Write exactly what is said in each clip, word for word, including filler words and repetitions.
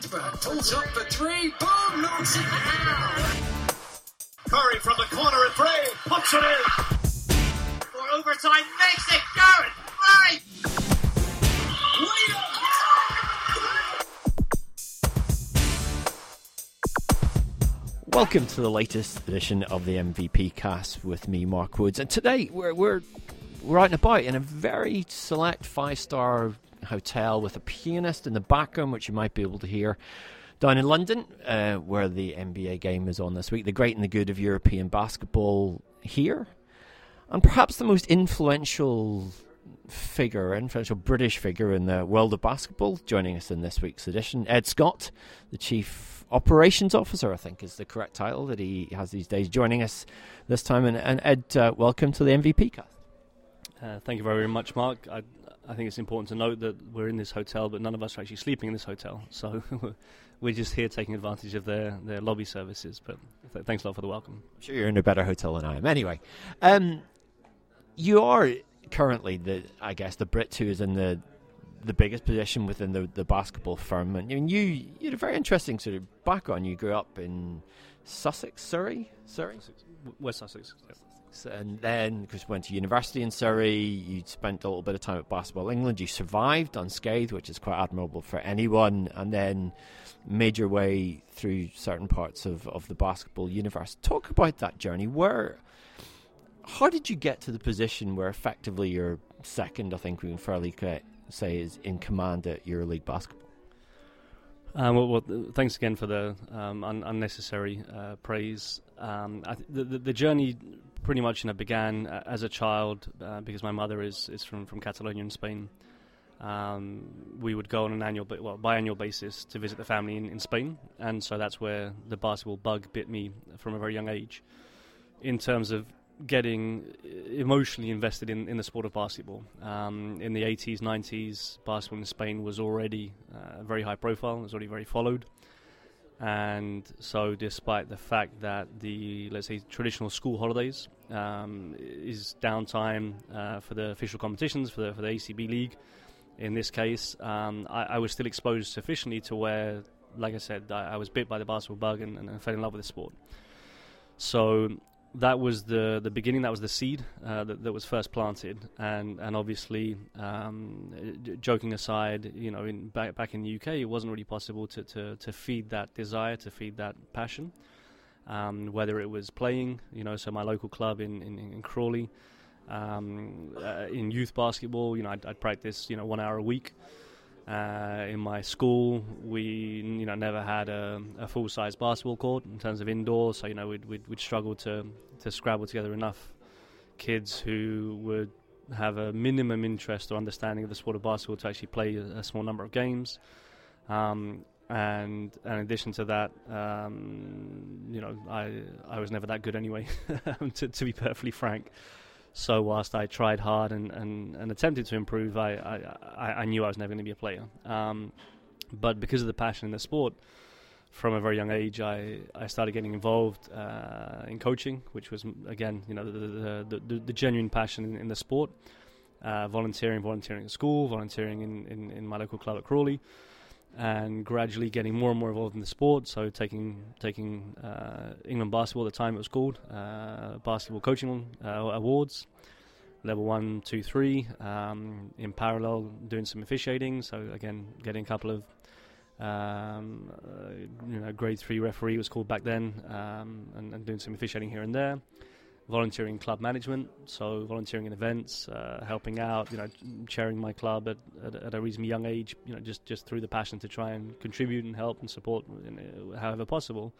Forsberg pulls up for three. Boom! Knocks it down. Curry from the corner at three. Puts it in. For overtime. Makes it. Garrett. Right. Welcome to the latest edition of the M V P Cast with me, Mark Woods. And today we're we're we're out and about in a very select five-star hotel with a pianist in the background, which you might be able to hear, down in London, uh, where the N B A game is on this week. The great and the good of European basketball here, and perhaps the most influential figure, influential British figure in the world of basketball, joining us in this week's edition, Ed Scott, the Chief Operations Officer, I think is the correct title that he has these days, joining us this time. And, and Ed, uh, welcome to the M V P Cast. Uh, thank you very much, Mark. I, I think it's important to note that we're in this hotel, but none of us are actually sleeping in this hotel. So we're just here taking advantage of their, their lobby services. But th- thanks a lot for the welcome. I'm sure you're in a better hotel than I am. Anyway, um, you are currently, the I guess, the Brit who is in the the biggest position within the, the basketball firm. And I mean, you, you had a very interesting sort of background. You grew up in Sussex, Surrey? Surrey? West Sussex. Yeah. And then, because you went to university in Surrey, you spent a little bit of time at Basketball England. You survived unscathed, which is quite admirable for anyone, and then made your way through certain parts of, of the basketball universe. Talk about that journey. Where, how did you get to the position where effectively you're second, I think we can fairly say, is in command at EuroLeague basketball? Um, well, well, thanks again for the um, un- unnecessary uh, praise. Um, I th- the, the, the journey pretty much you know, began uh, as a child uh, because my mother is, is from, from Catalonia in Spain. Um, we would go on an annual, well, biannual basis to visit the family in, in Spain, and so that's where the basketball bug bit me from a very young age. In terms of getting emotionally invested in, in the sport of basketball. Um, in the eighties, nineties, basketball in Spain was already uh, very high profile, it was already very followed. And so despite the fact that the, let's say, traditional school holidays um, is downtime uh, for the official competitions, for the, for the A C B League, in this case, um, I, I was still exposed sufficiently to where, like I said, I, I was bit by the basketball bug and, and fell in love with the sport. So that was the, the beginning, that was the seed uh, that, that was first planted. And, and obviously, um, joking aside, you know, in, back, back in the U K, it wasn't really possible to, to, to feed that desire, to feed that passion, um, whether it was playing, you know, so my local club in, in, in Crawley, um, uh, in youth basketball, you know, I'd, I'd practice, you know, one hour a week. Uh, in my school, we you know never had a, a full-size basketball court in terms of indoor, so you know we'd we'd, we'd struggle to to scrabble together enough kids who would have a minimum interest or understanding of the sport of basketball to actually play a, a small number of games. Um, and, and in addition to that, um, you know, I I was never that good anyway, to, to be perfectly frank. So whilst I tried hard and, and, and attempted to improve, I, I, I knew I was never going to be a player. Um, but because of the passion in the sport, from a very young age, I, I started getting involved uh, in coaching, which was, again, you know, the, the, the, the genuine passion in, in the sport. Uh, volunteering, volunteering at school, volunteering in, in, in my local club at Crawley, and gradually getting more and more involved in the sport. So taking taking uh, England Basketball at the time it was called, uh, Basketball Coaching uh, Awards, level one, two, three. Um, in parallel, doing some officiating. So again, getting a couple of um, uh, you know grade three referee was called back then, um, and, and doing some officiating here and there. Volunteering club management, so volunteering in events, uh, helping out, you know, chairing my club at, at, at a reasonably young age, you know, just, just through the passion to try and contribute and help and support you know, however possible.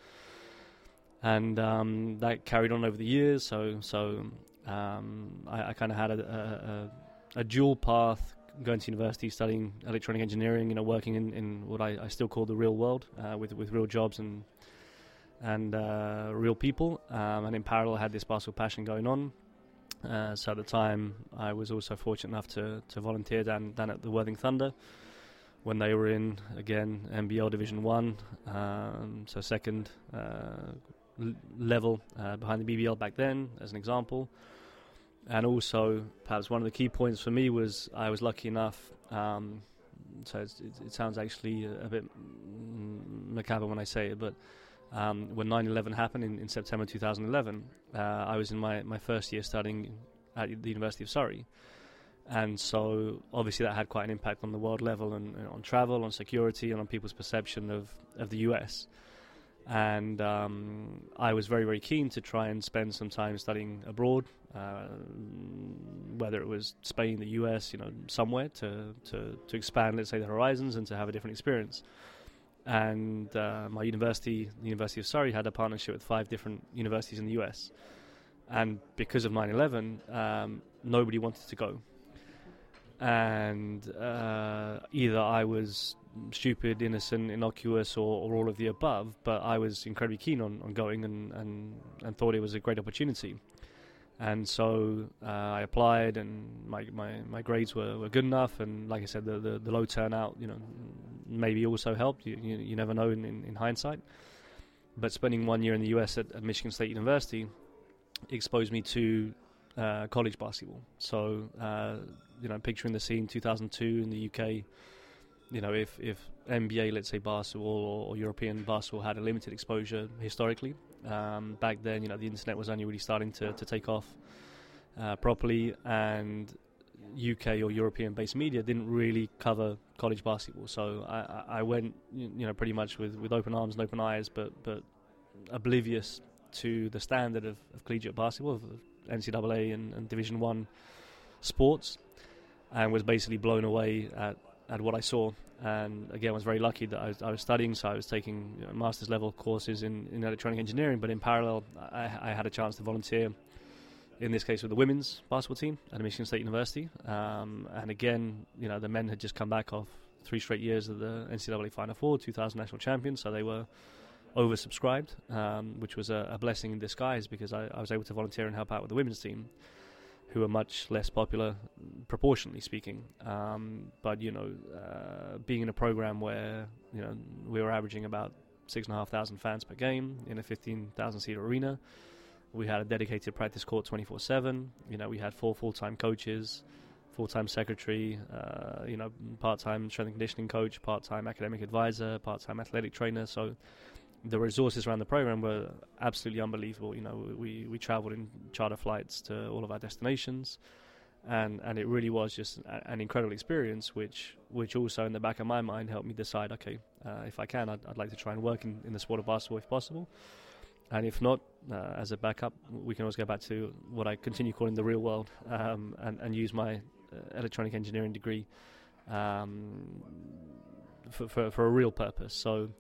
And um, that carried on over the years, so so um, I, I kind of had a, a, a dual path, going to university, studying electronic engineering, you know, working in, in what I, I still call the real world, uh, with, with real jobs and and uh, real people, um, and in parallel I had this basketball passion going on. Uh, so at the time I was also fortunate enough to, to volunteer down, down at the Worthing Thunder when they were in, again, N B L Division one, um, so second uh, l- level uh, behind the B B L back then, as an example. And also, perhaps one of the key points for me was I was lucky enough, um, so it's, it, it sounds actually a, a bit macabre when I say it, but um, when nine eleven happened in, in September two thousand eleven, uh, I was in my, my first year studying at the University of Surrey. And so obviously that had quite an impact on the world level and, and on travel, on security, and on people's perception of, of the U S. And um, I was very, very keen to try and spend some time studying abroad, uh, whether it was Spain, the U S, you know, somewhere to, to, to expand, let's say, the horizons and to have a different experience. And uh, my university, the University of Surrey, had a partnership with five different universities in the U S. And because of nine eleven, um, nobody wanted to go. And uh, either I was stupid, innocent, innocuous, or, or all of the above, but I was incredibly keen on, on going and, and, and thought it was a great opportunity. And so uh, I applied, and my, my, my grades were, were good enough, and like I said, the, the, the low turnout, you know, maybe also helped. You, you, you never know in, in, in hindsight. But spending one year in the U S at, at Michigan State University exposed me to uh, college basketball. So, uh, you know, picturing the scene two thousand two in the U K, you know, if, if N B A, let's say, basketball or, or European basketball had a limited exposure historically, um, back then, you know, the internet was only really starting to, to take off uh, properly, and U K or European-based media didn't really cover college basketball. So I, I went, you know, pretty much with, with open arms and open eyes, but but oblivious to the standard of, of collegiate basketball, of N C double A and, and Division One sports, and was basically blown away at, at what I saw. And again, I was very lucky that I was, I was studying, so I was taking, you know, master's level courses in, in electronic engineering, but in parallel I, I had a chance to volunteer, in this case with the women's basketball team at Michigan State University. Um, and again, you know, the men had just come back off three straight years of the N C double A Final Four, two thousand national champions, so they were oversubscribed, um, which was a, a blessing in disguise, because I, I was able to volunteer and help out with the women's team, who are much less popular, proportionally speaking. Um, but, you know, uh, being in a program where, you know, we were averaging about six and a half thousand fans per game in a fifteen thousand seat arena. We had a dedicated practice court twenty-four seven. You know, we had four full-time coaches, full-time secretary, uh, you know, part-time strength and conditioning coach, part-time academic advisor, part-time athletic trainer. So the resources around the program were absolutely unbelievable. You know, we, we traveled in charter flights to all of our destinations, and, and it really was just a, an incredible experience, which which also in the back of my mind helped me decide, okay, uh, if I can, I'd, I'd like to try and work in, in the sport of basketball if possible. And if not, uh, as a backup, we can always go back to what I continue calling the real world, um, and, and use my uh, electronic engineering degree um, for, for, for a real purpose. So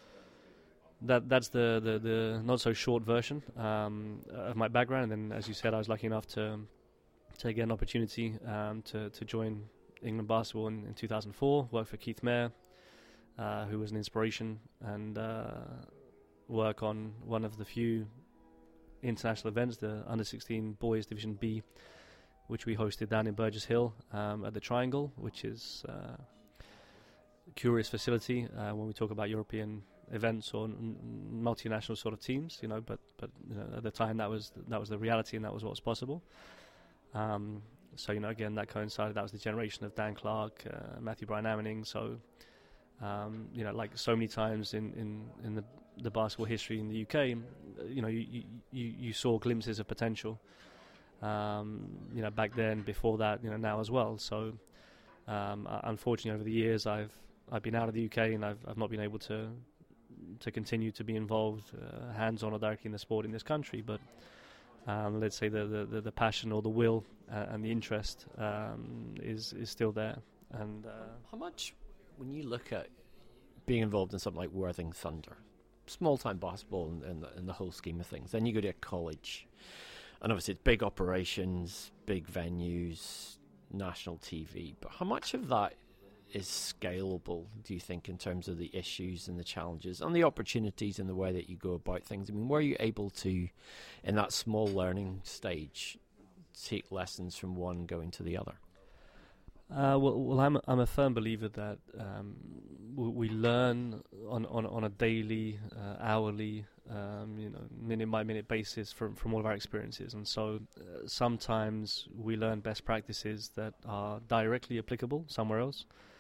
That that's the, the, the not so short version um, of my background. And then, as you said, I was lucky enough to to get an opportunity um, to to join England basketball in, in two thousand four. Work for Keith Mayer, uh, who was an inspiration, and uh, work on one of the few international events, the under sixteen Boys Division B, which we hosted down in Burgess Hill um, at the Triangle, which is uh, a curious facility uh, when we talk about European events or n- multinational sort of teams, you know, but but you know, at the time that was that was the reality, and that was what was possible. Um, so you know, again, that coincided. That was the generation of Dan Clark, uh, Matthew Bryan Ammoning. So um, you know, like so many times in, in, in the, the basketball history in the U K, you know, you you, you saw glimpses of potential. Um, you know, back then, before that, you know, now as well. So um, unfortunately, over the years, I've I've been out of the U K, and I've I've not been able to. to continue to be involved uh, hands-on or directly in the sport in this country, but um, let's say the, the, the passion or the will uh, and the interest um, is is still there. And uh, how much, when you look at being involved in something like Worthing Thunder, small-time basketball in, in, the, in the whole scheme of things, then you go to a college, and obviously it's big operations, big venues, national T V, but how much of that is scalable, do you think, in terms of the issues and the challenges and the opportunities in the way that you go about things? I mean, were you able to, in that small learning stage, take lessons from one going to the other? Uh, well, well, I'm I'm a firm believer that um, we, we learn on, on on a daily, uh, hourly, um, you know, minute by minute basis from from all of our experiences, and so uh, sometimes we learn best practices that are directly applicable somewhere else.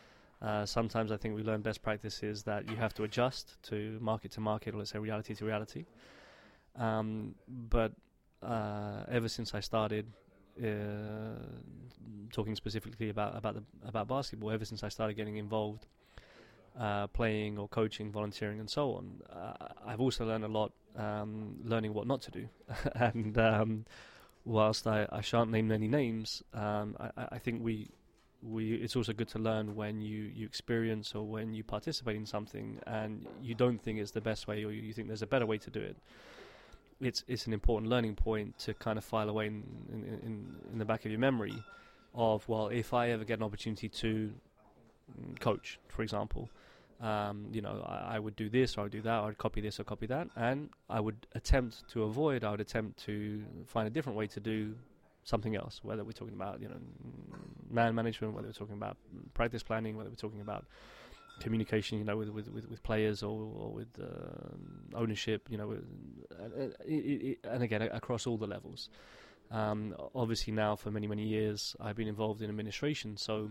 Uh, sometimes I think we learn best practices that you have to adjust to market to market, or let's say reality to reality. Um, but uh, ever since I started uh, talking specifically about about the, about basketball, ever since I started getting involved, uh, playing or coaching, volunteering, and so on, uh, I've also learned a lot, um, learning what not to do. and um, whilst I, I shan't name any names, um, I, I think we. We, it's also good to learn when you, you experience or when you participate in something and you don't think it's the best way, or you think there's a better way to do it. It's it's an important learning point to kind of file away in, in, in, in the back of your memory of, well, if I ever get an opportunity to coach, for example, um, you know, I, I would do this or I would do that, or I'd copy this or copy that, and I would attempt to avoid, I would attempt to find a different way to do something else, whether we're talking about, you know, man management, whether we're talking about practice planning, whether we're talking about communication, you know, with with, with, with players or, or with uh, ownership, you know, with, uh, it, it, and again across all the levels. Um, obviously now for many many years I've been involved in administration, so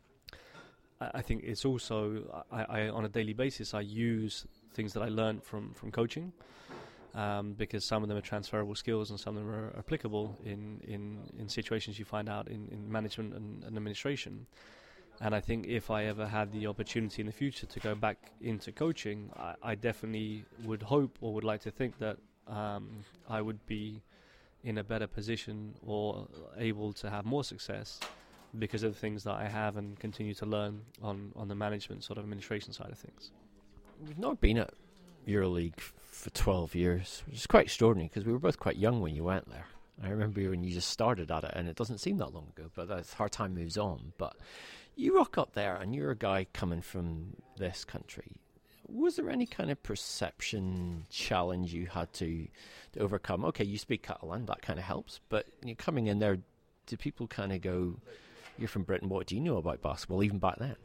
I, I think it's also I, I on a daily basis I use things that I learned from from coaching. Um, because some of them are transferable skills and some of them are applicable in, in, in situations you find out in, in management and, and administration. And I think if I ever had the opportunity in the future to go back into coaching, I, I definitely would hope or would like to think that um, I would be in a better position or able to have more success because of the things that I have and continue to learn on, on the management sort of administration side of things. We've not been at EuroLeague for twelve years, which is quite extraordinary because we were both quite young when you went there. I remember when you just started at it, and it doesn't seem that long ago, but as our time moves on. But you rock up there, and you're a guy coming from this country. Was there any kind of perception challenge you had to, to overcome? Okay, you speak Catalan, that kind of helps, but you're coming in there, do people kind of go, you're from Britain, what do you know about basketball, even back then?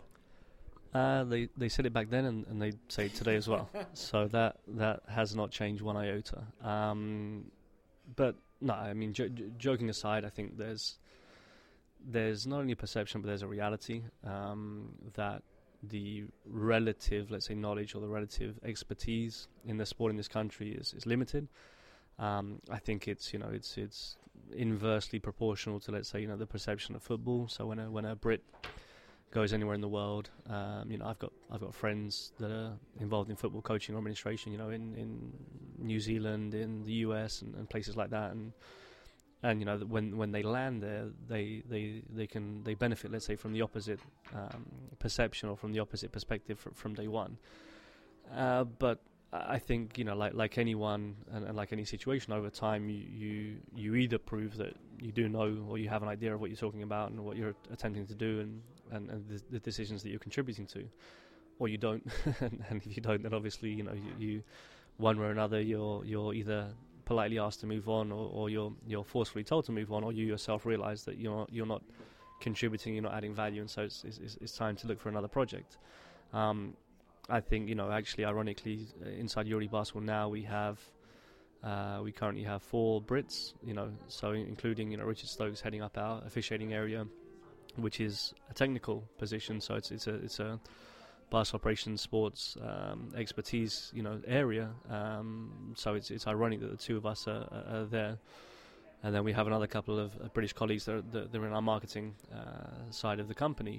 Uh, they they said it back then, and, and they say it today as well. So that that has not changed one iota. Um, but no, I mean, jo- joking aside, I think there's there's not only a perception, but there's a reality um, that the relative, let's say, knowledge or the relative expertise in the sport in this country is, is limited. Um, I think it's you know it's it's inversely proportional to, let's say, you know the perception of football. So when a when a Brit goes anywhere in the world, um, you know, I've got I've got friends that are involved in football coaching or administration, you know, in, in New Zealand, in the U S, and, and places like that, and and you know, when when they land there, they they, they can they benefit, let's say, from the opposite um, perception or from the opposite perspective fr- from day one. Uh, but I think, you know, like like anyone and, and like any situation, over time, you, you you either prove that you do know or you have an idea of what you're talking about and what you're attempting to do, and and, and the, the decisions that you're contributing to, or you don't. and, and if you don't, then obviously, you know, you, you one way or another, you're you're either politely asked to move on, or, or you're you're forcefully told to move on, or you yourself realize that you're not, you're not contributing, you're not adding value, and so it's it's, it's time to look for another project. Um, I think, you know, actually, ironically, uh, inside EuroLeague Basketball now we have, uh, we currently have four Brits, you know, so including, you know, Richard Stokes heading up our officiating area, which is a technical position, so it's it's a it's a basketball operations, sports um, expertise, you know, area. Um, so it's it's ironic that the two of us are, are, are there, and then we have another couple of uh, British colleagues that are, that are in our marketing uh, side of the company,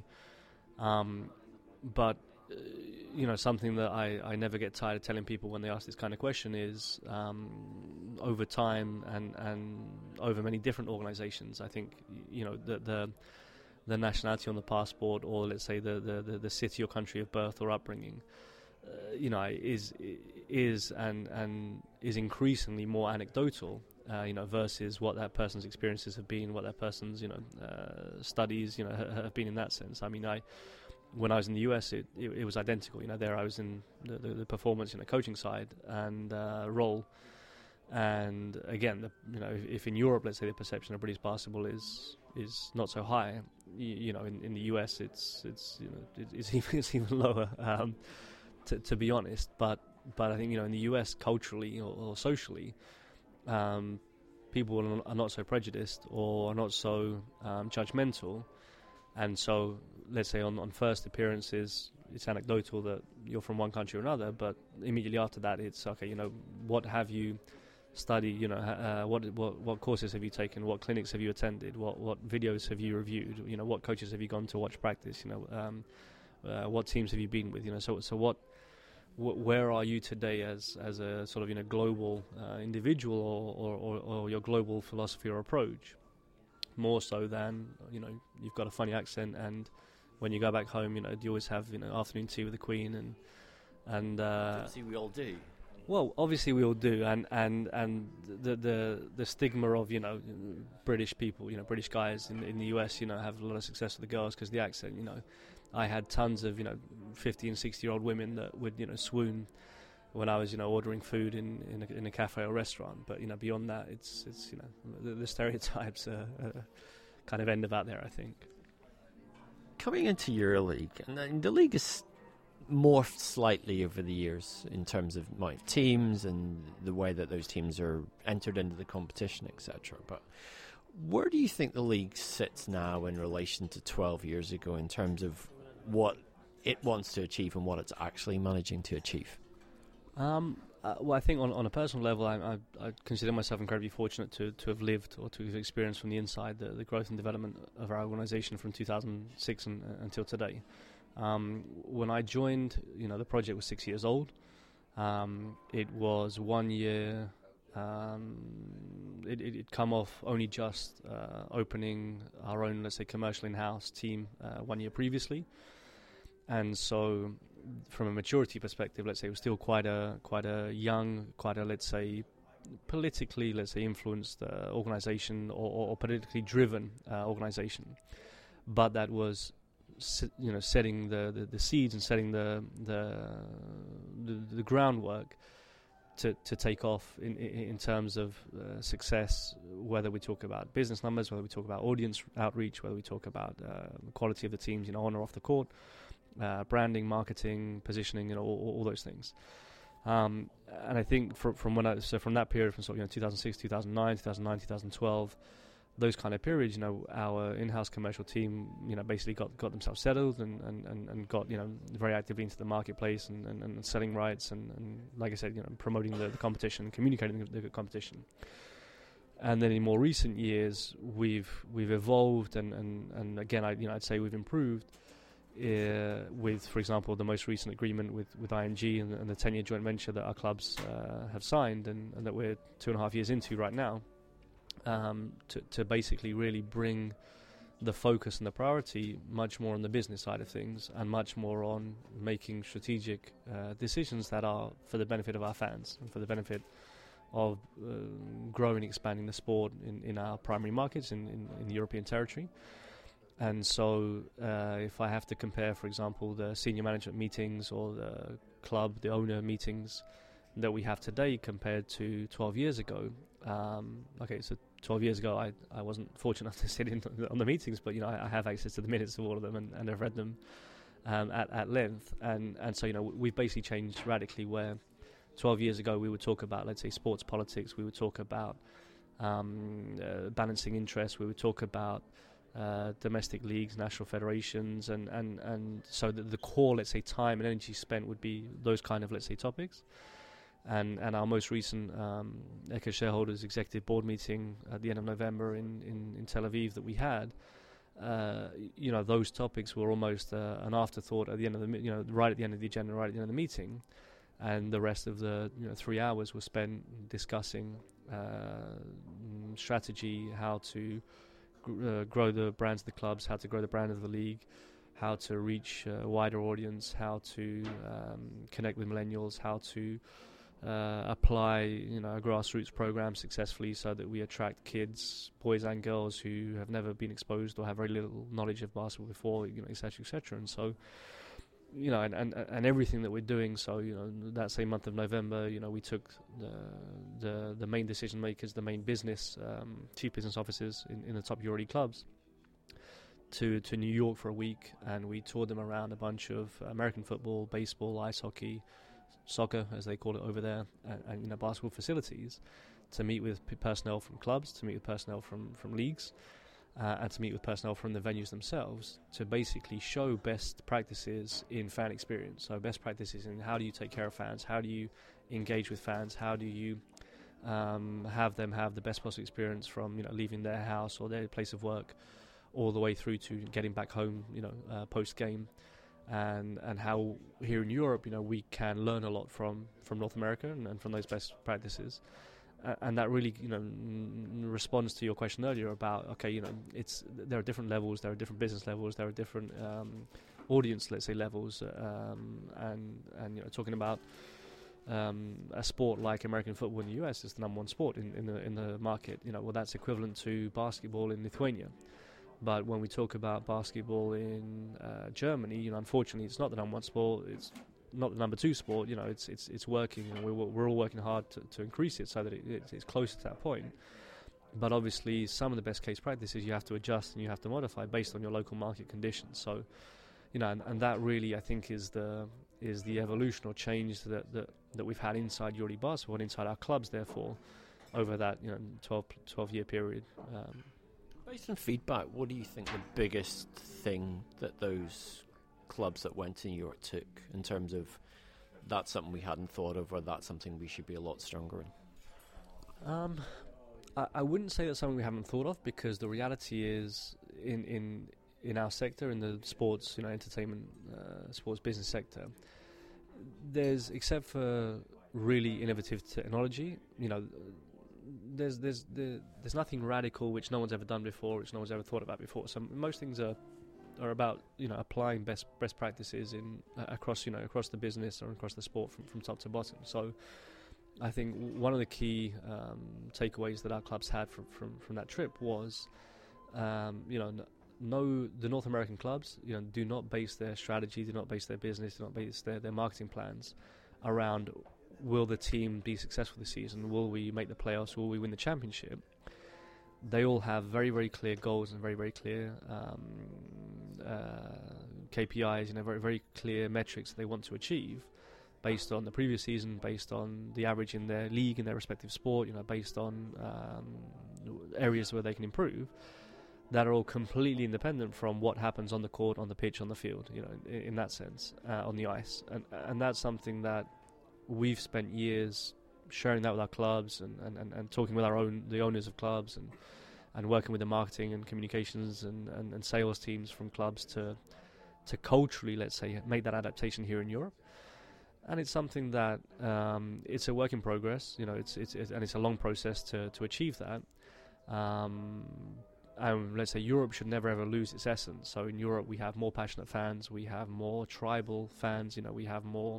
um, but. Uh, you know, something that I, I never get tired of telling people when they ask this kind of question is, um, over time and, and over many different organisations, I think, you know, the, the the nationality on the passport, or let's say the, the, the, the city or country of birth or upbringing, uh, you know, is is and and is increasingly more anecdotal, uh, you know, versus what that person's experiences have been, what that person's, you know, uh, studies, you know, ha- have been in that sense. I mean, I. When I was in the U S, it, it, it was identical. You know, there I was in the, the, the performance, you know, coaching side and uh, role. And again, the, you know, if, if in Europe, let's say the perception of British basketball is is not so high, you, you know, in, in the U S, it's it's you know it, it's even it's even lower. Um, to, to be honest, but but I think, you know, in the U S, culturally or, or socially, um, people are not so prejudiced or are not so um, judgmental. And so let's say on, on first appearances, it's anecdotal that you're from one country or another, but immediately after that, it's okay. You know, what have you studied? You know, uh, what what what courses have you taken? What clinics have you attended? What what videos have you reviewed? You know, what coaches have you gone to watch practice? You know, um, uh, what teams have you been with? You know, so so what. Where are you today as as a sort of you know global uh, individual or, or, or your global philosophy or approach, more so than you know you've got a funny accent, and when you go back home, you know you always have you know afternoon tea with the Queen, and and uh, see we all do. Well, obviously we all do, and and and the the the stigma of you know British people, you know British guys in in the U S, you know have a lot of success with the girls because the accent, you know. I had tons of, you know, fifty and sixty year old women that would, you know, swoon when I was, you know, ordering food in, in, a, in a cafe or restaurant. But, you know, beyond that, it's, it's you know, the, the stereotypes are, are kind of end about there, I think. Coming into your league, and then the league has morphed slightly over the years in terms of amount of teams and the way that those teams are entered into the competition, et cetera. But where do you think the league sits now in relation to twelve years ago in terms of what it wants to achieve and what it's actually managing to achieve? Um, uh, well, I think on, on a personal level, I, I, I consider myself incredibly fortunate to, to have lived or to have experienced from the inside the, the growth and development of our organisation from two thousand six and, uh, until today. Um, when I joined, you know, the project was six years old. Um, it was one year. Um, it, it, it'd come off only just uh, opening our own, let's say, commercial in-house team uh, one year previously. And so, from a maturity perspective, let's say it was still quite a quite a young, quite a let's say politically, let's say influenced uh, organisation or, or, or politically driven uh, organisation, but that was, you know, setting the, the, the seeds and setting the the the, the groundwork to to take off in in, in terms of uh, success. Whether we talk about business numbers, whether we talk about audience outreach, whether we talk about uh, the quality of the teams, you know, on or off the court. Uh, branding, marketing, positioning, you know, all, all those things. Um, and I think from from when I so from that period, from sort of, you know, two thousand six, two thousand nine, two thousand nine, two thousand twelve, those kind of periods, you know, our in-house commercial team, you know, basically got, got themselves settled and, and, and, and got, you know, very actively into the marketplace and, and, and selling rights and, and, like I said, you know, promoting the, the competition, communicating the, the competition. And then in more recent years, we've we've evolved and, and, and again, I you know, I'd say we've improved. Uh, with, for example, the most recent agreement with, with I M G and, and the ten-year joint venture that our clubs uh, have signed and, and that we're two and a half years into right now, um, to, to basically really bring the focus and the priority much more on the business side of things and much more on making strategic uh, decisions that are for the benefit of our fans and for the benefit of uh, growing and expanding the sport in, in our primary markets in, in, in the European territory. And so uh, if I have to compare, for example, the senior management meetings or the club, the owner meetings that we have today compared to twelve years ago, um, okay, so twelve years ago I, I wasn't fortunate enough to sit in on the meetings, but, you know, I, I have access to the minutes of all of them and, and I've read them um, at, at length. And, and so, you know, we've basically changed radically where twelve years ago we would talk about, let's say, sports politics, we would talk about um, uh, balancing interests, we would talk about Uh, domestic leagues, national federations, and, and, and so the, the core, let's say, time and energy spent would be those kind of, let's say, topics. And and our most recent um, Eka shareholders executive board meeting at the end of November in, in, in Tel Aviv that we had, uh, you know, those topics were almost uh, an afterthought at the end of the, you know, right at the end of the agenda, right at the end of the meeting, and the rest of the, you know, three hours was spent discussing uh, strategy, how to Uh, grow the brands of the clubs, how to grow the brand of the league, how to reach a wider audience, how to um, connect with millennials, how to uh, apply, you know, a grassroots program successfully so that we attract kids, boys and girls who have never been exposed or have very little knowledge of basketball before, you know, et cetera, et cetera. And so, you know, and, and, and everything that we're doing. So, you know, that same month of November, you know, we took the the, the main decision makers, the main business, um, chief business officers in, in the top Euro League clubs to, to New York for a week, and we toured them around a bunch of American football, baseball, ice hockey, soccer, as they call it over there, and, and you know, basketball facilities to meet with p- personnel from clubs, to meet with personnel from, from leagues, uh, and to meet with personnel from the venues themselves to basically show best practices in fan experience. So best practices in how do you take care of fans, how do you engage with fans, how do you um, have them have the best possible experience from, you know, leaving their house or their place of work all the way through to getting back home, you know, uh, post-game. And and how here in Europe, you know, we can learn a lot from, from North America and, and from those best practices, uh, and that really, you know, n- responds to your question earlier about, okay, you know, it's there are different levels, there are different business levels, there are different um, audience, let's say, levels, um, and and you know, talking about um, a sport like American football in the U S is the number one sport in, in the in the market. You know, well, that's equivalent to basketball in Lithuania. But when we talk about basketball in uh, Germany, you know, unfortunately, it's not the number one sport. It's not the number two sport. You know, it's it's it's working, and we're we're all working hard to, to increase it so that it, it's, it's closer to that point. But obviously, some of the best case practices you have to adjust and you have to modify based on your local market conditions. So, you know, and, and that really, I think, is the is the evolution or change that that, that we've had inside Euroleague basketball and inside our clubs. Therefore, over that, you know, twelve, twelve year period. Um, Based on feedback, what do you think the biggest thing that those clubs that went to New York took in terms of that's something we hadn't thought of, or that's something we should be a lot stronger in? Um, I, I wouldn't say that's something we haven't thought of, because the reality is in in, in our sector, in the sports, you know, entertainment, uh, sports business sector, there's, except for really innovative technology, you know, There's there's there's nothing radical which no one's ever done before, which no one's ever thought about before. So most things are are about, you know, applying best best practices in uh, across you know across the business or across the sport from, from top to bottom. So I think one of the key um, takeaways that our clubs had from from, from that trip was, um, you know, no the North American clubs, you know, do not base their strategy, do not base their business, do not base their, their marketing plans around, will the team be successful this season? Will we make the playoffs? Will we win the championship? They all have very, very clear goals and very, very clear um, uh, K P Is, you know, very, very clear metrics they want to achieve based on the previous season, based on the average in their league, in their respective sport, you know, based on um, areas where they can improve, that are all completely independent from what happens on the court, on the pitch, on the field, you know, in, in that sense, uh, on the ice. And, and that's something that we've spent years sharing that with our clubs and, and, and, and talking with our own the owners of clubs and, and working with the marketing and communications and, and, and sales teams from clubs to to culturally, let's say, make that adaptation here in Europe. And it's something that um, it's a work in progress, you know, it's it's, it's and it's a long process to, to achieve that. Um, and let's say Europe should never ever lose its essence. So in Europe we have more passionate fans, we have more tribal fans, you know, we have more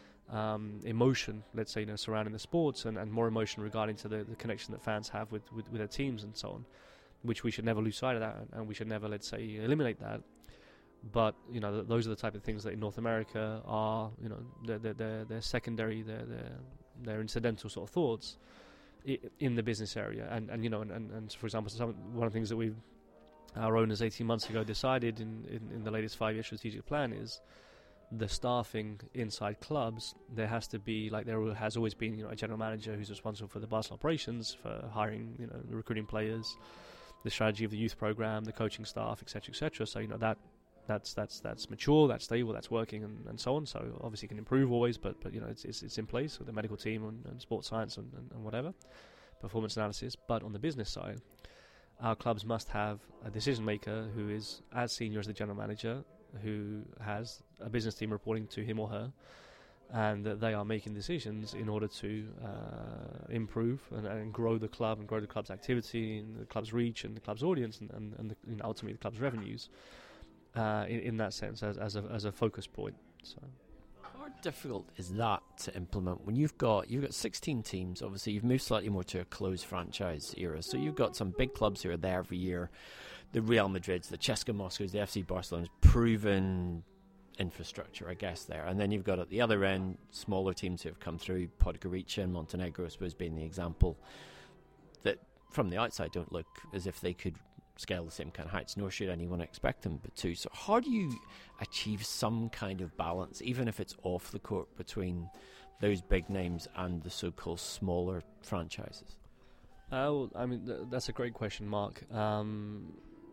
Um, emotion, let's say, you know, surrounding the sports, and, and more emotion regarding to the, the connection that fans have with, with, with their teams and so on, which we should never lose sight of that, and, and we should never, let's say, eliminate that. But, you know, th- those are the type of things that in North America are, you know, they're, they're, they're, they're secondary, they're, they're, they're incidental sort of thoughts I- in the business area. And, and you know, and, and, and for example, some, one of the things that we, our owners eighteen months ago decided in, in, in the latest five-year strategic plan is the staffing inside clubs. There has to be, like there has always been, you know, a general manager who's responsible for the Barcelona operations, for hiring, you know, recruiting players, the strategy of the youth program, the coaching staff, et cetera, et cetera. So, you know, that that's that's that's mature, that's stable, that's working, and, and so on. So obviously it can improve always, but but you know, it's it's, it's in place with the medical team and, and sports science and, and, and whatever, performance analysis. But on the business side, our clubs must have a decision maker who is as senior as the general manager, who has a business team reporting to him or her, and that they are making decisions in order to uh, improve and, and grow the club and grow the club's activity and the club's reach and the club's audience and, and, and the, you know, ultimately the club's revenues uh, in, in that sense as, as, a, as a focus point. So. How difficult is that to implement when you've got you've got sixteen teams? Obviously, you've moved slightly more to a closed franchise era, so you've got some big clubs who are there every year. The Real Madrids, the C S K A Moscows, the F C Barcelona's proven infrastructure, I guess, there. And then you've got at the other end smaller teams who have come through, Podgorica and Montenegro, I suppose, being the example, that from the outside don't look as if they could scale the same kind of heights, nor should anyone expect them but to. So how do you achieve some kind of balance, even if it's off the court, between those big names and the so-called smaller franchises? Uh, well, I mean, th- that's a great question, Mark. Um,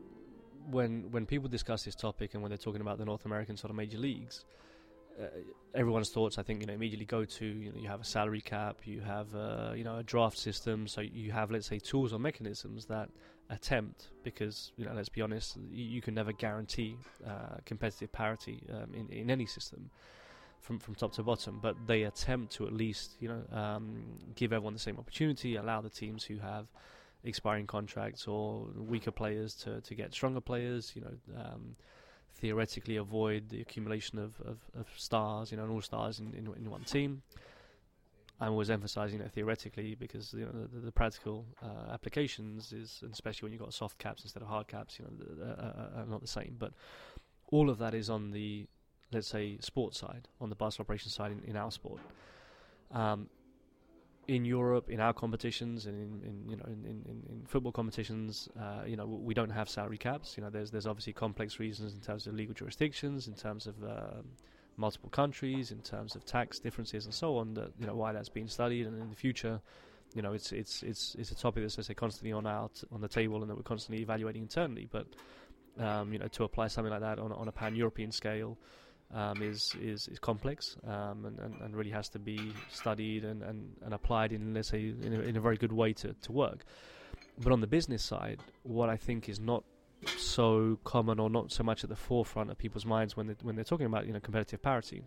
when when people discuss this topic and when they're talking about the North American sort of major leagues, uh, everyone's thoughts, I think, you know, immediately go to, you know, you have a salary cap, you have uh, you know, a draft system, so you have, let's say, tools or mechanisms that attempt, because, you know, let's be honest, you, you can never guarantee uh, competitive parity um, in in any system from from top to bottom, but they attempt to at least, you know, um, give everyone the same opportunity, allow the teams who have expiring contracts or weaker players to, to get stronger players, you know, um, theoretically avoid the accumulation of, of, of stars, you know, and all stars in, in, in one team. I'm always emphasising that theoretically, because, you know, the, the practical uh, applications is, and especially when you've got soft caps instead of hard caps, you know, uh, are not the same. But all of that is on the, let's say, sports side, on the basketball operations side in, in our sport. Um, in Europe, in our competitions, and in, in you know in, in, in football competitions, uh, you know, we don't have salary caps. You know, there's there's obviously complex reasons in terms of legal jurisdictions, in terms of uh, multiple countries, in terms of tax differences and so on. That, you know, why that's being studied, and in the future, you know, it's it's it's it's a topic that's, let's say, constantly on our t- on the table, and that we're constantly evaluating internally. But um, you know, to apply something like that on on a pan-European scale Um, is, is is complex um, and, and, and really has to be studied and, and, and applied in, let's say, in a, in a very good way to, to work. But on the business side, what I think is not so common or not so much at the forefront of people's minds when they when they're talking about, you know, competitive parity.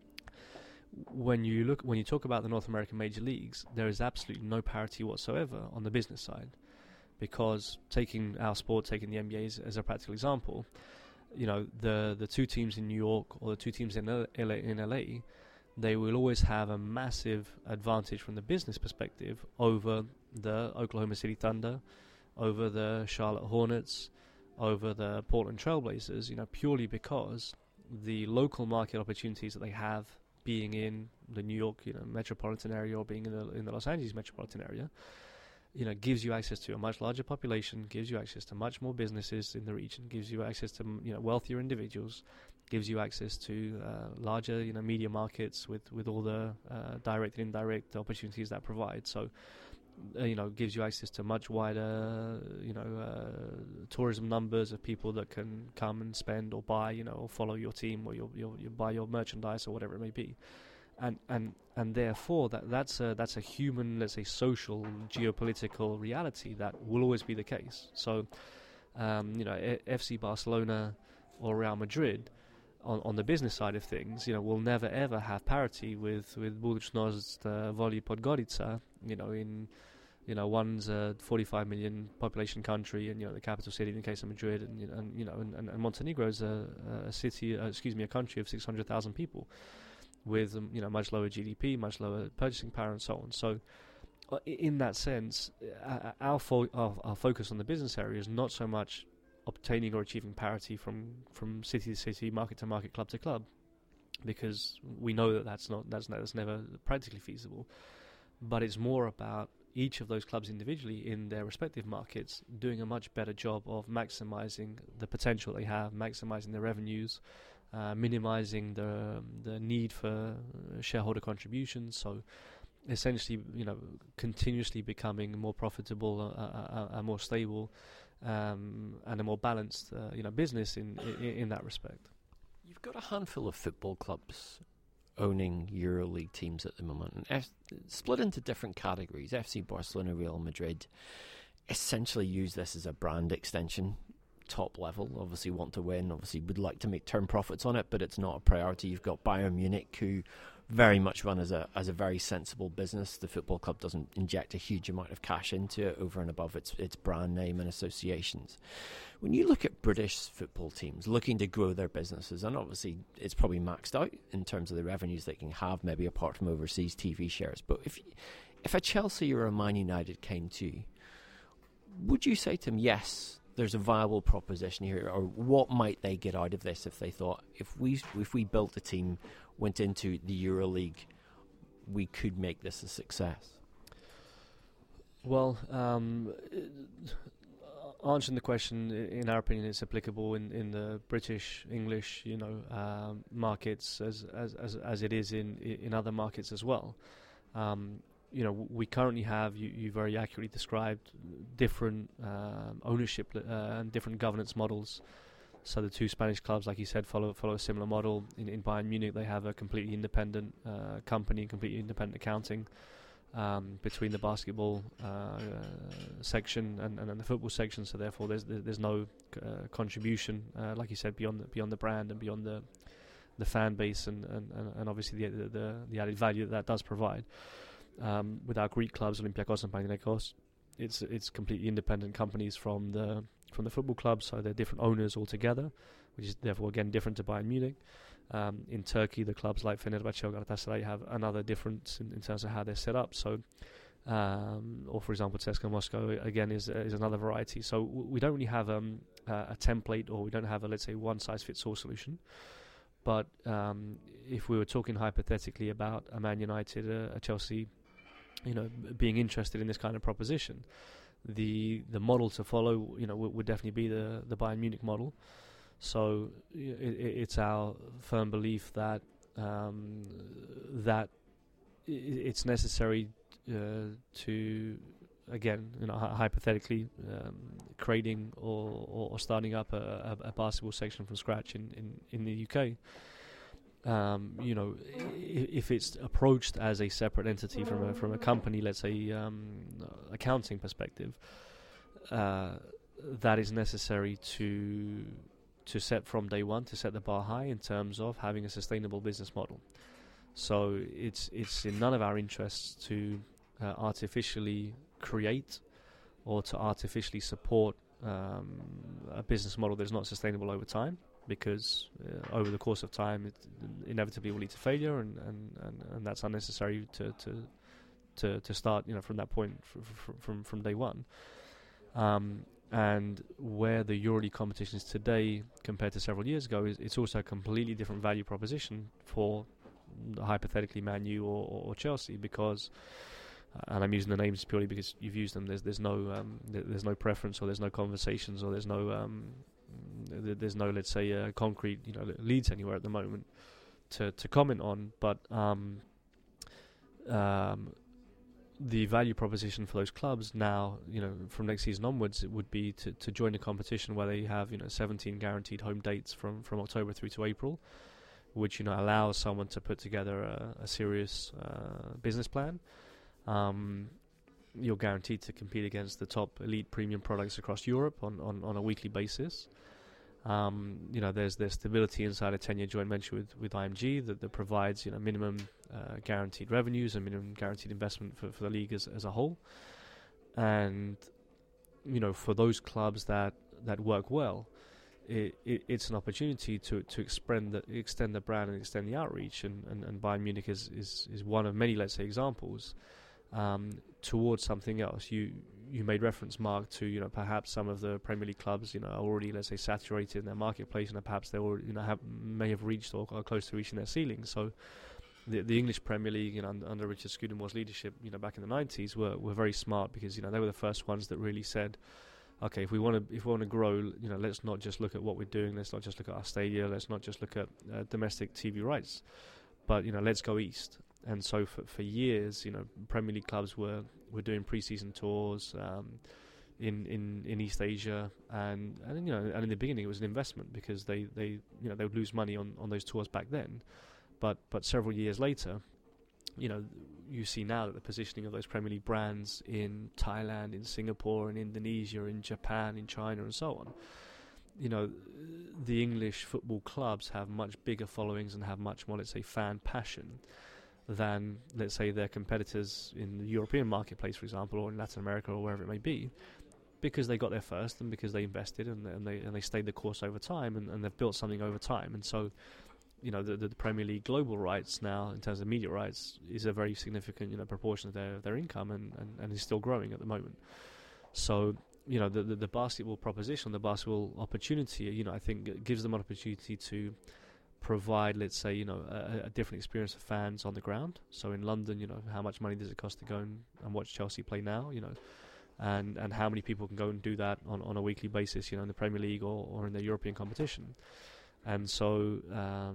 When you look when you talk about the North American major leagues, there is absolutely no parity whatsoever on the business side, because taking our sport, taking the N B A as, as a practical example, you know, the the two teams in New York or the two teams in L A, in L A, they will always have a massive advantage from the business perspective over the Oklahoma City Thunder, over the Charlotte Hornets, over the Portland Trailblazers, you know, purely because the local market opportunities that they have, being in the New York, you know, metropolitan area, or being in the in the Los Angeles metropolitan area, you know, gives you access to a much larger population, gives you access to much more businesses in the region, gives you access to, you know, wealthier individuals, gives you access to uh, larger, you know, media markets with, with all the uh, direct and indirect opportunities that provide. So, uh, you know, gives you access to much wider, you know, uh, tourism numbers of people that can come and spend or buy, you know, or follow your team, or your, your, your buy your merchandise or whatever it may be. And and and therefore that that's a that's a human, let's say, social, geopolitical reality that will always be the case. So, um, you know, e- F C Barcelona or Real Madrid, on on the business side of things, you know, will never ever have parity with with Budućnost, uh, Voli Podgorica. You know, in you know one's a forty-five million population country, and, you know, the capital city in the case of Madrid, and, you know, and you know and, and, and Montenegro is a, a city, uh, excuse me, a country of six hundred thousand people, with um, you know, much lower G D P, much lower purchasing power, and so on. So, uh, in that sense, uh, our, fo- our our focus on the business area is not so much obtaining or achieving parity from, from city to city, market to market, club to club, because we know that that's not that's that's never practically feasible. But it's more about each of those clubs individually in their respective markets doing a much better job of maximizing the potential they have, maximizing their revenues, Uh, minimizing the the need for uh, shareholder contributions. So essentially, you know, continuously becoming more profitable, uh, uh, uh, more stable, um, and a more balanced, uh, you know, business in, in in that respect. You've got a handful of football clubs owning EuroLeague teams at the moment, and F- split into different categories. F C Barcelona, Real Madrid essentially use this as a brand extension. Top level, obviously want to win, obviously would like to make term profits on it, but it's not a priority. You've got Bayern Munich, who very much run as a as a very sensible business. The football club doesn't inject a huge amount of cash into it over and above its its brand name and associations. When you look at British football teams looking to grow their businesses, and obviously it's probably maxed out in terms of the revenues they can have, maybe apart from overseas T V shares, but if if a Chelsea or a Man United came to you, would you say to them, yes, there's a viable proposition here, or what might they get out of this if they thought, if we if we built a team, went into the EuroLeague, we could make this a success? Well, um, answering the question, in our opinion, it's applicable in, in the British, English, you know, um, markets as, as as as it is in in other markets as well. Um, you know, we currently have, you, you very accurately described, different um, ownership uh, and different governance models. So the two Spanish clubs, like you said, follow follow a similar model. In, in Bayern Munich, they have a completely independent uh, company, completely independent accounting um, between the basketball uh, section and, and, and the football section. So therefore, there's there's no uh, contribution, uh, like you said, beyond the, beyond the brand and beyond the the fan base and and, and obviously the, the the added value that that does provide. Um, with our Greek clubs, Olympiacos and Panathinaikos, it's it's completely independent companies from the from the football club, so they're different owners altogether, which is therefore again different to Bayern Munich. Um, in Turkey, the clubs like Fenerbahce or Galatasaray have another difference in, in terms of how they're set up. So, um, or for example, C S K A Moscow again is uh, is another variety. So w- we don't really have um, uh, a template, or we don't have a, let's say, one size fits all solution. But um, if we were talking hypothetically about a Man United, uh, a Chelsea, you know, b- being interested in this kind of proposition, the the model to follow, you know, w- would definitely be the the Bayern Munich model. So it, it's our firm belief that um, that it's necessary uh, to, again, you know, hypothetically um, creating or, or, or starting up a, a, a basketball section from scratch in, in, in the U K. Um, you know, if it's approached as a separate entity from a from a company, let's say um, accounting perspective, uh, that is necessary to to set from day one, to set the bar high in terms of having a sustainable business model. So it's it's in none of our interests to uh, artificially create or to artificially support um, a business model that's not sustainable over time, because uh, over the course of time it inevitably will lead to failure, and, and, and, and that's unnecessary to, to to to start, you know, from that point f- f- from from day one. Um, and where the EuroLeague competition is today compared to several years ago, is it's also a completely different value proposition for hypothetically Man U or, or, or Chelsea, because uh, and I'm using the names purely because you've used them. There's there's no um, th- there's no preference, or there's no conversations, or there's no um, th- there's no let's say uh, concrete, you know, leads anywhere at the moment to to comment on. But um, um, the value proposition for those clubs now, you know, from next season onwards, it would be to, to join a competition where they have, you know, seventeen guaranteed home dates from, from October through to April, which, you know, allows someone to put together a, a serious uh, business plan. Um, you're guaranteed to compete against the top elite premium products across Europe on, on, on a weekly basis. Um, you know, there's there's stability inside a ten-year joint venture with, with I M G that, that provides, you know, minimum uh, guaranteed revenues and minimum guaranteed investment for, for the league as, as a whole. And, you know, for those clubs that, that work well, it, it, it's an opportunity to to extend the, extend the brand and extend the outreach. And, and, and Bayern Munich is, is, is one of many, let's say, examples um, towards something else. You you made reference, Mark, to, you know, perhaps some of the Premier League clubs, you know, are already, let's say, saturated in their marketplace, and perhaps they already, you know, have may have reached or are close to reaching their ceiling. So the the English Premier League, you know, under, under Richard Scudamore's leadership, you know, back in the nineties, were were very smart, because, you know, they were the first ones that really said, okay, if we want to if we want to grow, you know, let's not just look at what we're doing, let's not just look at our stadia, let's not just look at uh, domestic T V rights, but, you know, let's go east. And so for for years, you know, Premier League clubs were, were doing pre-season tours um, in, in, in East Asia, and, and you know, and in the beginning it was an investment, because they, they you know they would lose money on, on those tours back then, but but several years later, you know, you see now that the positioning of those Premier League brands in Thailand, in Singapore, in Indonesia, in Japan, in China, and so on, you know, the English football clubs have much bigger followings and have much more, let's say, fan passion than, let's say, their competitors in the European marketplace, for example, or in Latin America, or wherever it may be, because they got there first, and because they invested, and, and they and they stayed the course over time, and, and they've built something over time. And so, you know, the, the Premier League global rights now, in terms of media rights, is a very significant, you know, proportion of their, their income, and, and, and is still growing at the moment. So, you know, the, the the basketball proposition, the basketball opportunity, you know, I think gives them an opportunity to provide, let's say, you know, a, a different experience for fans on the ground. So in London, you know, how much money does it cost to go and, and watch Chelsea play now, you know, and and how many people can go and do that on, on a weekly basis, you know, in the Premier League or, or in the European competition. And so um,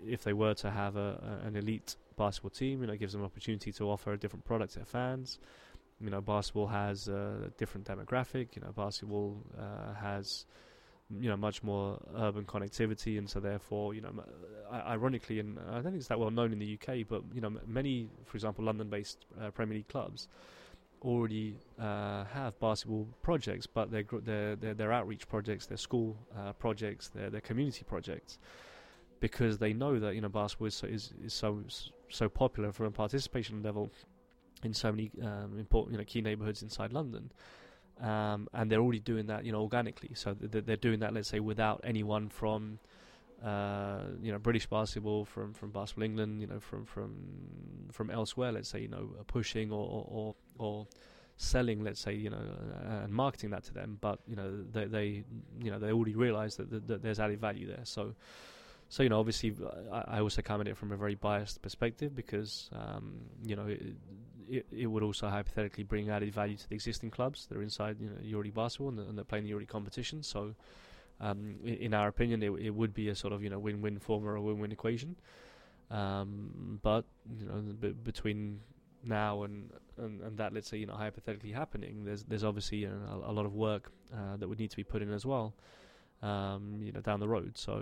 if they were to have a, a, an elite basketball team, you know, it gives them an opportunity to offer a different product to their fans. You know, basketball has a different demographic. You know, basketball uh, has, you know, much more urban connectivity, and so therefore, you know, ironically, and I don't think it's that well known in the U K, but you know, many, for example, London-based uh, Premier League clubs already uh, have basketball projects, but their their their, their outreach projects, their school uh, projects, their their community projects, because they know that, you know, basketball is so, is, is so so popular from a participation level in so many um, important, you know, key neighbourhoods inside London, um, and they're already doing that, you know, organically. So th- they're doing that, let's say, without anyone from, uh, you know, British basketball, from, from Basketball England, you know, from from from elsewhere, let's say, you know, pushing or or, or, or selling, let's say, you know, uh, and marketing that to them. But you know, they, they you know, they already realise that, that, that there's added value there. So. So, you know, obviously, I, I also come at it from a very biased perspective because, um, you know, it, it, it would also hypothetically bring added value to the existing clubs that are inside, you know, Euroleague basketball and, and they're playing the Euroleague competition. So, um, in, in our opinion, it, it would be a sort of, you know, win-win formula or win-win equation. Um, but, you know, b- between now and, and, and that, let's say, you know, hypothetically happening, there's there's obviously, you know, a, a lot of work uh, that would need to be put in as well, um, you know, down the road. So.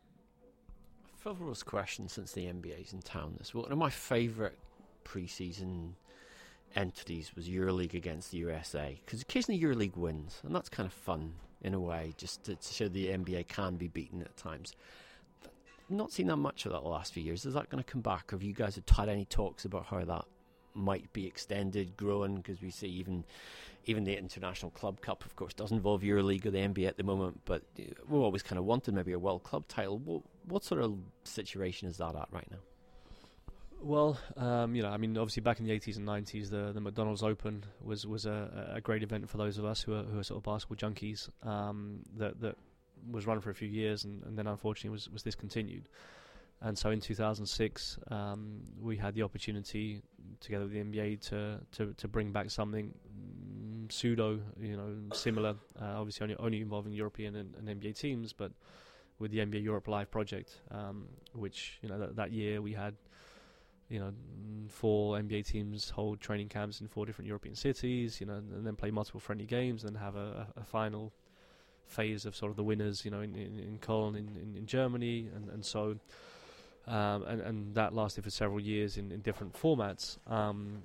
Frivolous question since the N B A's in town. This one of my favourite pre-season entities was EuroLeague against the U S A, because occasionally EuroLeague wins, and that's kind of fun in a way, just to, to show the N B A can be beaten at times. But not seen that much of that the last few years. Is that going to come back? Have you guys had any talks about how that might be extended, growing? Because we see even even the International Club Cup, of course, does involve EuroLeague or the N B A at the moment, but we've always kind of wanted maybe a World Club title. What, what sort of situation is that at right now? Well, um, you know, I mean, obviously back in the eighties and nineties, the the McDonald's Open was was a, a great event for those of us who are who are sort of basketball junkies. Um, that that was run for a few years, and, and then unfortunately was was discontinued. And so in two thousand six, um, we had the opportunity, together with the N B A, to to, to bring back something mm, pseudo, you know, similar. Uh, obviously, only only involving European and, and N B A teams, but with the N B A Europe Live project, um, which, you know, that, that year we had, you know, four N B A teams hold training camps in four different European cities, you know, and then play multiple friendly games, and have a, a final phase of sort of the winners, you know, in in, in Köln in, in, in Germany, and and so. Um, and, and that lasted for several years in, in different formats. Um,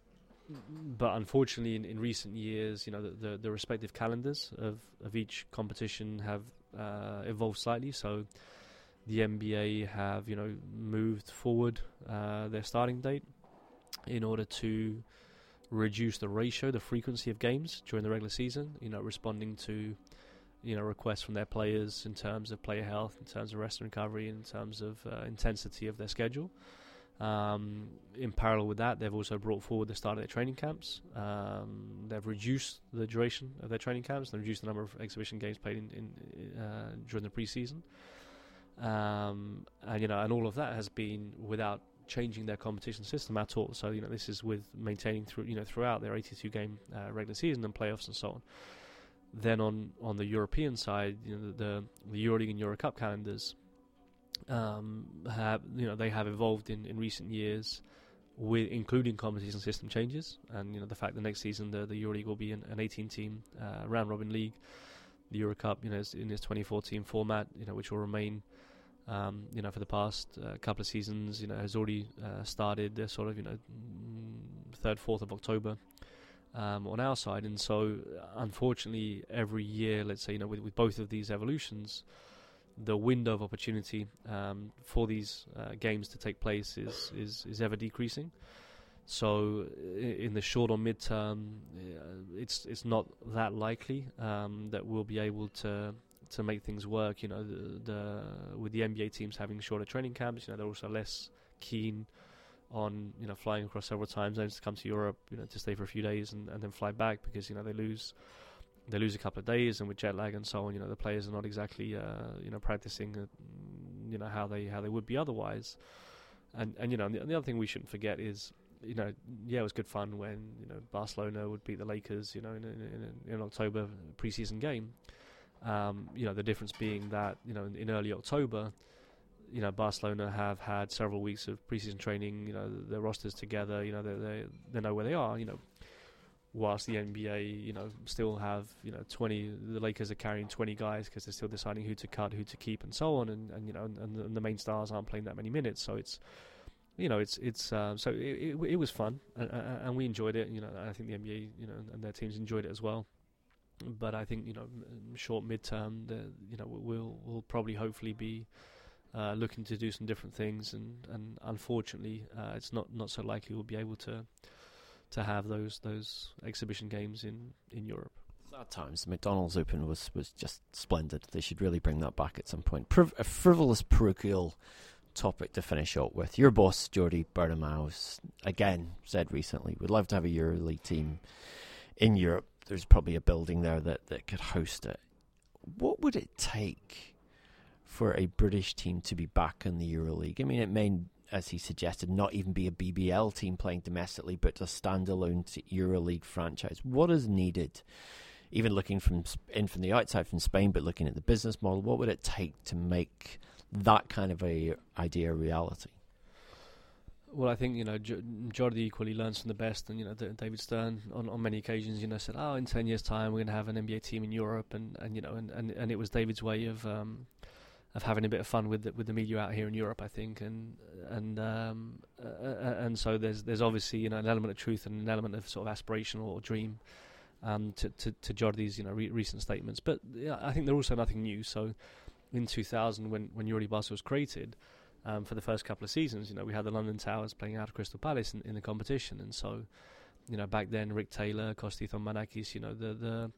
but unfortunately, in, in recent years, you know, the, the, the respective calendars of, of each competition have uh, evolved slightly. So the N B A have, you know, moved forward uh, their starting date in order to reduce the ratio, the frequency of games during the regular season, you know, responding to, you know, requests from their players in terms of player health, in terms of rest and recovery, in terms of uh, intensity of their schedule. Um, in parallel with that, they've also brought forward the start of their training camps. Um, they've reduced the duration of their training camps. They've reduced the number of exhibition games played in, in uh, during the preseason. Um, and you know, and all of that has been without changing their competition system at all. So, you know, this is with maintaining through, you know, throughout their eighty-two game uh, regular season and playoffs and so on. Then on, on the European side, you know, the the EuroLeague and Euro Cup calendars um, have, you know, they have evolved in, in recent years, with including competition system changes, and you know, the fact that next season the the EuroLeague will be an, an eighteen team uh, round robin league. The Euro Cup, you know, is in its twenty-four team format, you know, which will remain, um, you know, for the past uh, couple of seasons, you know, has already uh, started. They're sort of, you know, third, fourth of October. Um, on our side, and so unfortunately every year, let's say, you know, with, with both of these evolutions, the window of opportunity um, for these uh, games to take place is, is, is ever decreasing. So in the short or mid-term, uh, it's it's not that likely um, that we'll be able to to make things work. You know, the, the with the N B A teams having shorter training camps, you know, they're also less keen on, you know, flying across several time zones to come to Europe, you know, to stay for a few days and, and then fly back, because, you know, they lose they lose a couple of days, and with jet lag and so on, you know, the players are not exactly uh, you know, practicing uh, you know, how they how they would be otherwise. And and you know, and the, and the other thing we shouldn't forget is, you know, yeah, it was good fun when, you know, Barcelona would beat the Lakers, you know, in in, in an October preseason game. Um, you know, the difference being that, you know, in, in early October, you know, Barcelona have had several weeks of preseason training. You know, their rosters together. You know, they they they know where they are. You know, whilst the N B A, you know, still have, you know, twenty. The Lakers are carrying twenty guys because they're still deciding who to cut, who to keep, and so on. And, and you know, and, and, the, and the main stars aren't playing that many minutes. So it's, you know, it's it's uh, so it, it it was fun, and, and we enjoyed it. You know, I think the N B A, you know, and their teams enjoyed it as well. But I think, you know, short mid-term, the, you know, we'll we'll probably hopefully be uh, looking to do some different things, and, and unfortunately, uh, it's not, not so likely we'll be able to to have those those exhibition games in, in Europe. At times, the McDonald's Open was, was just splendid. They should really bring that back at some point. Priv- a frivolous, parochial topic to finish up with. Your boss, Jordi Bartomeu, again said recently, we'd love to have a EuroLeague team in Europe. There's probably a building there that, that could host it. What would it take for a British team to be back in the EuroLeague? I mean, it may, as he suggested, not even be a B B L team playing domestically, but a standalone EuroLeague franchise. What is needed? Even looking from in from the outside from Spain, but looking at the business model, what would it take to make that kind of a idea a reality? Well, I think, you know, J- Jordi equally learns from the best, and, you know, D- David Stern on, on many occasions, you know, said, oh, in ten years' time we're going to have an N B A team in Europe, and, and you know, and, and, and it was David's way of um, of having a bit of fun with the, with the media out here in Europe, I think, and and um, uh, and so there's there's obviously, you know, an element of truth and an element of sort of aspirational or dream um, to, to to Jordi's, you know, re- recent statements, but yeah, I think they're also nothing new. So in two thousand, when when Jordi Barca was created. Um, for the first couple of seasons, you know, we had the London Towers playing out of Crystal Palace in, in the competition, and so, you know, back then, Rick Taylor, Kostis Thommanakis, you know, the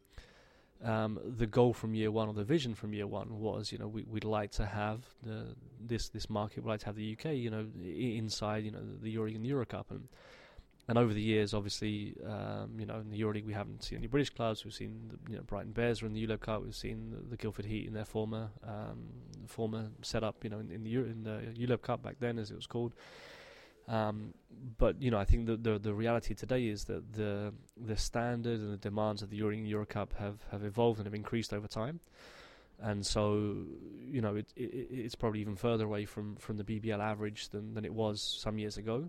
the um, the goal from year one, or the vision from year one, was, you know, we, we'd like to have the this this market, we'd like to have the U K, you know, I- inside, you know, the EuroLeague and the Euro Cup, and and over the years, obviously, um, you know, in the EuroLeague we haven't seen any British clubs. We've seen, the, you know, Brighton Bears are in the Euro Cup. We've seen the, the Guildford Heat in their former um, former setup, you know, in, in the Euro, in the Euro Cup back then, as it was called. Um, but you know, I think the, the the reality today is that the the standard and the demands of the EuroLeague and Euro Cup have, have evolved and have increased over time. And so, you know, it, it it's probably even further away from, from the B B L average than, than it was some years ago.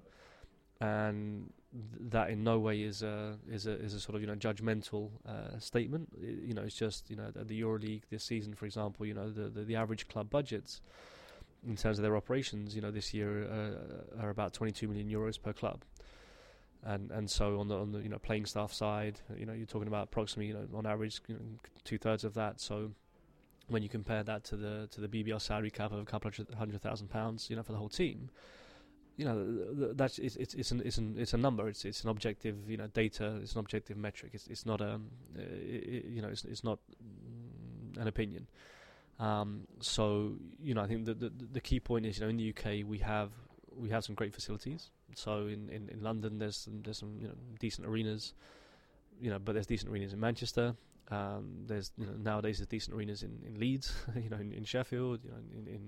And th- that in no way is a is a is a sort of, you know, judgmental uh, statement. It, you know, it's just, you know, the, the EuroLeague this season, for example, you know, the, the the average club budgets in terms of their operations, you know, this year uh, are about twenty-two million euros per club. And and so on the on the you know playing staff side, you know, you're talking about approximately, you know, on average, you know, two thirds of that. So when you compare that to the to the B B L salary cap of a couple of hundred thousand pounds, you know, for the whole team. You know, that's it's it's it's an it's an it's a number. It's it's an objective, you know, data. It's an objective metric. It's it's not a, uh, it, you know, it's it's not an opinion. Um, so you know, I think the, the the key point is, you know, in the U K we have we have some great facilities. So in, in, in London there's some, there's some, you know, decent arenas, you know, but there's decent arenas in Manchester. Um, there's, you know, nowadays there's decent arenas in, in Leeds, you know, in, in Sheffield, you know, in, in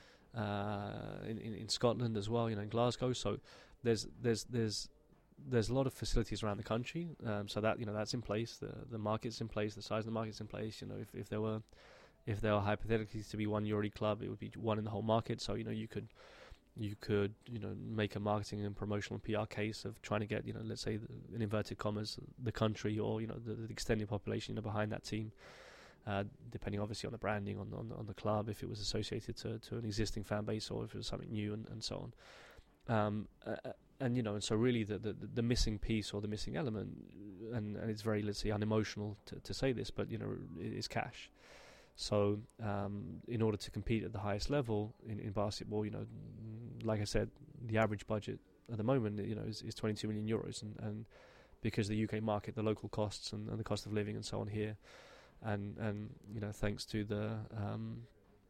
Uh, in, in in Scotland as well, you know, in Glasgow. So there's there's there's there's a lot of facilities around the country. Um, so that, you know, that's in place. The the market's in place. The size of the market's in place. You know, if, if there were if there were hypothetically to be one EuroLeague club, it would be one in the whole market. So, you know, you could you could you know make a marketing and promotional P R case of trying to get, you know, let's say the, in inverted commas, the country, or, you know, the, the extended population, you know, behind that team. Uh, depending obviously on the branding on, on on the club, if it was associated to, to an existing fan base or if it was something new, and, and so on. Um, uh, and you know, and so really the, the the missing piece or the missing element, and, and it's very, let's say, unemotional to, to say this, but, you know, is cash. So um, in order to compete at the highest level in, in basketball, you know, like I said, the average budget at the moment, you know, is, is twenty-two million euros, and, and because the U K market, the local costs and, and the cost of living and so on here. And, and you know, thanks to the um,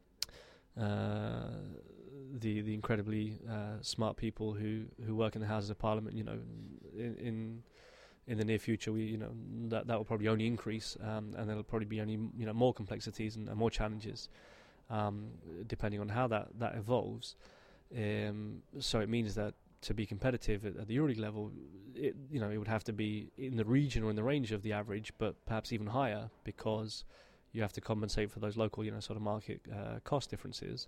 uh, the the incredibly uh, smart people who, who work in the Houses of Parliament, you know, in in, in the near future, we you know that that will probably only increase, um, and there'll probably be only, you know, more complexities and, and more challenges, um, depending on how that that evolves. Um, so it means that to be competitive at, at the EuroLeague level, it, you know, it would have to be in the region or in the range of the average, but perhaps even higher, because you have to compensate for those local, you know, sort of market uh, cost differences,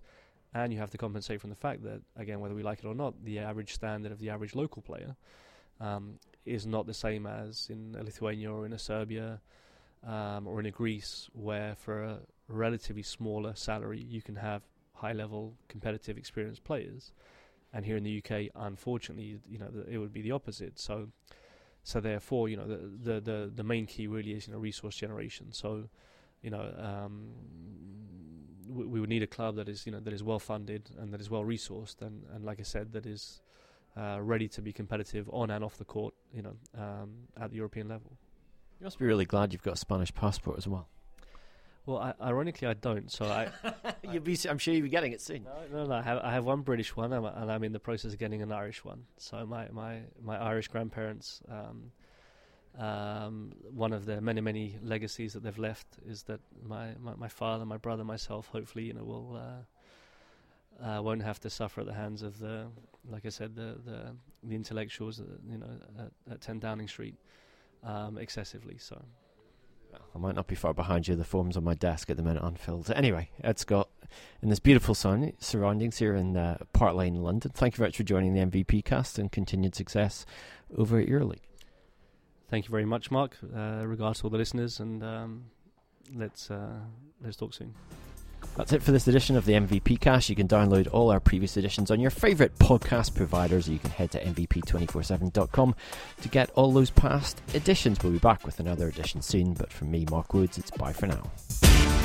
and you have to compensate from the fact that, again, whether we like it or not, the average standard of the average local player um, is not the same as in a Lithuania or in a Serbia um, or in a Greece, where for a relatively smaller salary you can have high-level, competitive, experienced players. And here in the U K, unfortunately, you know, the, it would be the opposite. So, so therefore, you know, the, the the the main key really is, you know, resource generation. So, you know, um, we, we would need a club that is, you know, that is well funded and that is well resourced, and, and like I said, that is uh, ready to be competitive on and off the court, you know, um, at the European level. You must be really glad you've got a Spanish passport as well. Well, I, ironically, I don't. So I, You'll be, I'm sure you'll be getting it soon. no, no, no. I have, I have one British one, and I'm, and I'm in the process of getting an Irish one. So my, my, my Irish grandparents, um, um, one of the many, many legacies that they've left is that my, my, my father, my brother, myself, hopefully, you know, will uh, uh, won't have to suffer at the hands of the, like I said, the the, the intellectuals, uh, you know, at, at ten Downing Street, um, excessively. So. I might not be far behind you. The form's on my desk at the minute unfilled. Anyway, Ed Scott, in this beautiful sun surroundings here in uh, Park Lane, London, thank you very much for joining the M V P cast, and continued success over at your league. Thank you very much, Mark. Uh, regards to all the listeners, and um, let's uh, let's talk soon. That's it for this edition of the M V P cast. You can download all our previous editions on your favourite podcast providers. You can head to M V P two forty-seven dot com to get all those past editions. We'll be back with another edition soon, but from me, Mark Woods, it's bye for now.